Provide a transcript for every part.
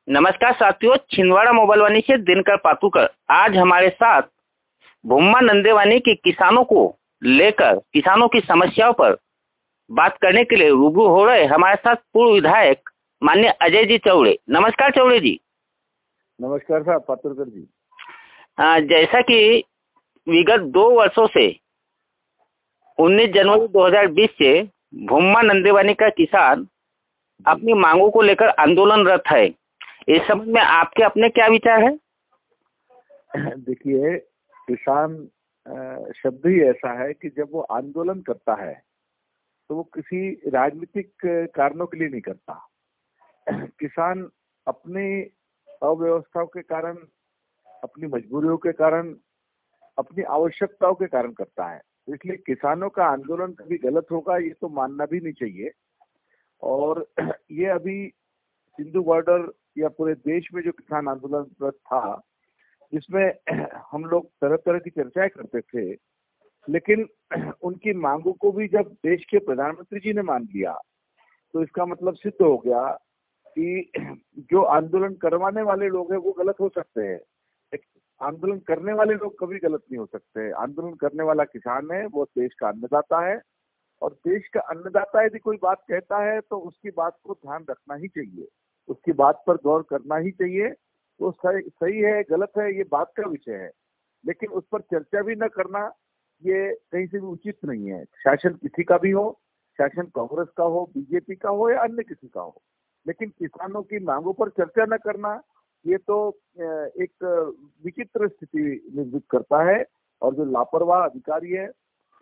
नमस्कार साथियों, छिंदवाड़ा मोबाइल वाणी से दिनकर पातुकर। आज हमारे साथ भूमा नंदेवानी के किसानों को लेकर किसानों की समस्याओं पर बात करने के लिए रूबरू हो रहे हमारे साथ पूर्व विधायक माननीय अजय जी चौड़े। नमस्कार चौड़े जी। नमस्कार साहब पातुरकर जी। जैसा कि विगत 2 वर्षों से 19 जनवरी 2020 से भूमा नंदेवानी का किसान अपनी मांगों को लेकर आंदोलनरत है। इस संबंध में आपके अपने क्या विचार है? देखिए, किसान शब्द ही ऐसा है कि जब वो आंदोलन करता है तो वो किसी राजनीतिक कारणों के लिए नहीं करता। किसान अपनी अव्यवस्थाओं के कारण, अपनी मजबूरियों के कारण, अपनी आवश्यकताओं के कारण करता है। इसलिए किसानों का आंदोलन कभी गलत होगा ये तो मानना भी नहीं चाहिए। और ये अभी सिंधु बॉर्डर या पूरे देश में जो किसान आंदोलन था, जिसमें हम लोग तरह तरह की चर्चाएं करते थे, लेकिन उनकी मांगों को भी जब देश के प्रधानमंत्री जी ने मान लिया तो इसका मतलब सिद्ध हो गया कि जो आंदोलन करवाने वाले लोग हैं वो गलत हो सकते हैं, लेकिन आंदोलन करने वाले लोग कभी गलत नहीं हो सकते। आंदोलन करने वाला किसान है, वो देश का अन्नदाता है, और देश का अन्नदाता यदि कोई बात कहता है तो उसकी बात को ध्यान रखना ही चाहिए, उसकी बात पर गौर करना ही चाहिए। तो सही है गलत है ये बात का विषय है, लेकिन उस पर चर्चा भी न करना ये कहीं से भी उचित नहीं है। शासन किसी का भी हो, शासन कांग्रेस का हो, बीजेपी का हो या अन्य किसी का हो, लेकिन किसानों की मांगों पर चर्चा न करना ये तो एक विचित्र स्थिति निर्मित करता है। और जो लापरवाह अधिकारी है,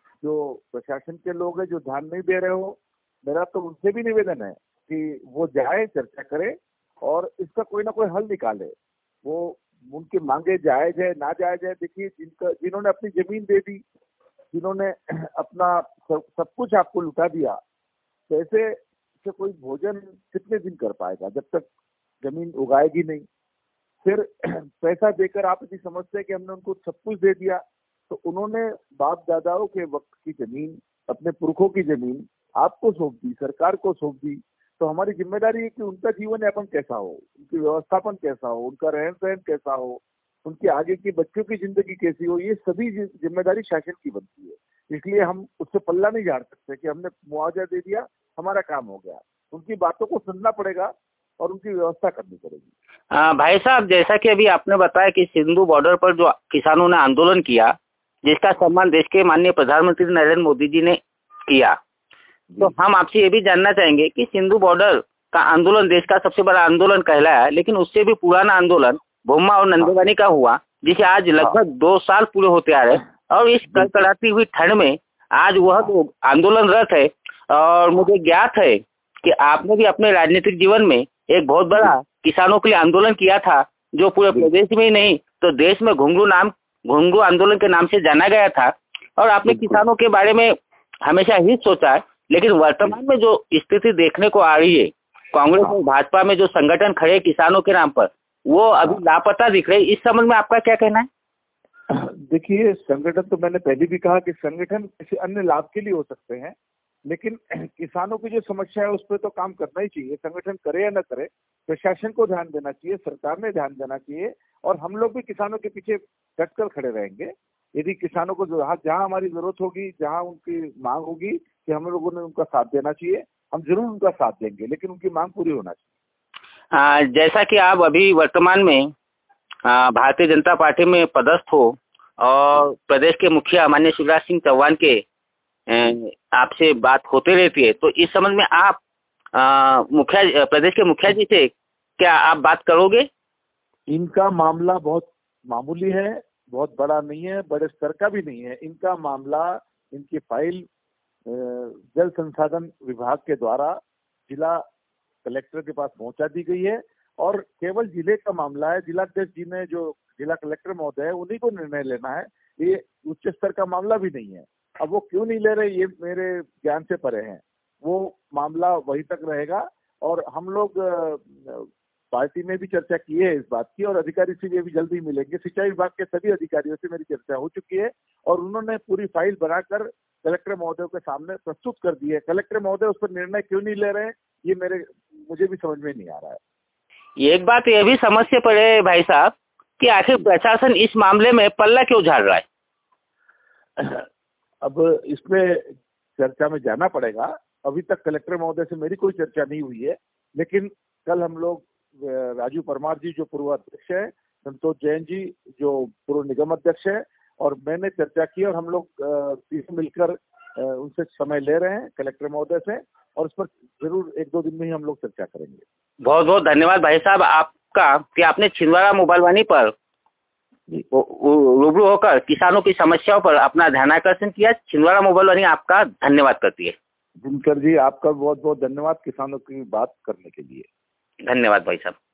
जो प्रशासन के लोग हैं जो ध्यान नहीं दे रहे हो, मेरा तो उनसे भी निवेदन है कि वो जाए, चर्चा करे और इसका कोई ना कोई हल निकाले। वो उनकी मांगे जायज है ना जायज है, देखिए जिन्होंने अपनी जमीन दे दी, जिन्होंने अपना सब कुछ आपको लुटा दिया, तो ऐसे से कोई भोजन कितने दिन कर पाएगा जब तक जमीन उगाएगी नहीं। फिर पैसा देकर आप यदि समझते हैं कि हमने उनको सब कुछ दे दिया, तो उन्होंने बाप दादाओं के वक्त की जमीन, अपने पुरखों की जमीन आपको सौंप दी, सरकार को सौंप दी। तो हमारी जिम्मेदारी है कि उनका जीवन यापन कैसा हो, उनकी व्यवस्थापन कैसा हो, उनका रहन सहन कैसा हो, उनकी आगे की बच्चों की जिंदगी कैसी हो, ये सभी जिम्मेदारी शासन की बनती है। इसलिए हम उससे पल्ला नहीं झाड़ सकते कि हमने मुआवजा दे दिया, हमारा काम हो गया। उनकी बातों को सुनना पड़ेगा और उनकी व्यवस्था करनी पड़ेगी। भाई साहब, जैसा कि अभी आपने बताया कि सिंधु बॉर्डर पर जो किसानों ने आंदोलन किया, जिसका सम्मान देश के माननीय प्रधानमंत्री नरेंद्र मोदी जी ने किया, तो हम आपसे ये भी जानना चाहेंगे कि सिंधु बॉर्डर का आंदोलन देश का सबसे बड़ा आंदोलन कहलाया है, लेकिन उससे भी पुराना आंदोलन भूमा और नंदेवानी का हुआ, जिसे आज लगभग 2 साल पूरे होते आ रहे हैं। और इस कड़कड़ाती हुई ठंड में आज वह तो आंदोलनरत है। और मुझे ज्ञात है कि आपने भी अपने राजनीतिक जीवन में एक बहुत बड़ा किसानों के लिए आंदोलन किया था, जो पूरे प्रदेश में ही नहीं तो देश में घुंघरू आंदोलन के नाम से जाना गया था। और आपने किसानों के बारे में हमेशा ही सोचा है, लेकिन वर्तमान में जो स्थिति देखने को आ रही है, कांग्रेस और भाजपा में जो संगठन खड़े किसानों के नाम पर, वो अभी लापता दिख रहे। इस संबंध में आपका क्या कहना है? देखिए, संगठन तो मैंने पहले भी कहा कि संगठन किसी अन्य लाभ के लिए हो सकते हैं, लेकिन किसानों की जो समस्या है उस पर तो काम करना ही चाहिए। संगठन करे या न करे, प्रशासन को ध्यान देना चाहिए, सरकार ने ध्यान देना चाहिए, और हम लोग भी किसानों के पीछे डटकर खड़े रहेंगे। यदि किसानों को जहाँ हमारी जरूरत होगी, जहाँ उनकी मांग होगी कि हम लोगों ने उनका साथ देना चाहिए, हम जरूर उनका साथ देंगे, लेकिन उनकी मांग पूरी होना चाहिए। जैसा कि आप अभी वर्तमान में भारतीय जनता पार्टी में पदस्थ हो और प्रदेश के मुखिया माननीय शिवराज सिंह चौहान के आपसे बात होते रहती है, तो इस संबंध में आप प्रदेश के मुखिया जी से क्या आप बात करोगे? इनका मामला बहुत मामूली है, बहुत बड़ा नहीं है, बड़े स्तर का भी नहीं है। इनका मामला, इनकी फाइल जल संसाधन विभाग के द्वारा जिला कलेक्टर के पास पहुंचा दी गई है, और केवल जिले का मामला है। जिलाध्यक्ष जी ने, जो जिला कलेक्टर महोदय है, उन्हीं को निर्णय लेना है। ये उच्च स्तर का मामला भी नहीं है। अब वो क्यों नहीं ले रहे ये मेरे ज्ञान से परे है। वो मामला वहीं तक रहेगा, और हम लोग पार्टी में भी चर्चा की है इस बात की, और अधिकारी से भी जल्दी मिलेंगे। सिंचाई विभाग के सभी अधिकारियों से मेरी चर्चा हो चुकी है, और उन्होंने पूरी फाइल बनाकर कलेक्टर महोदय के सामने प्रस्तुत कर दी है। कलेक्टर महोदय उस पर निर्णय क्यों नहीं ले रहे, ये मुझे भी समझ में नहीं आ रहा है। एक बात ये भी समझ पड़े भाई साहब कि आखिर प्रशासन इस मामले में पल्ला क्यों झाड़ रहा है। अब इसमें चर्चा में जाना पड़ेगा। अभी तक कलेक्टर महोदय से मेरी कोई चर्चा नहीं हुई है, लेकिन कल हम लोग राजू परमार जी जो पूर्व अध्यक्ष है, संतोष जैन जी जो पूर्व निगम अध्यक्ष है, और मैंने चर्चा की और हम लोग तीनों मिलकर उनसे समय ले रहे हैं कलेक्टर महोदय से, और उस पर जरूर 1-2 दिन में ही हम लोग चर्चा करेंगे। बहुत बहुत धन्यवाद भाई साहब आपका कि आपने छिंदवाड़ा मोबाइल वाणी पर रूबरू होकर किसानों की समस्याओं पर अपना ध्यानाकर्षण किया। छिंदवाड़ा मोबाइल वाणी आपका धन्यवाद करती है। दिनकर जी आपका बहुत बहुत धन्यवाद किसानों की बात करने के लिए। धन्यवाद भाई साहब।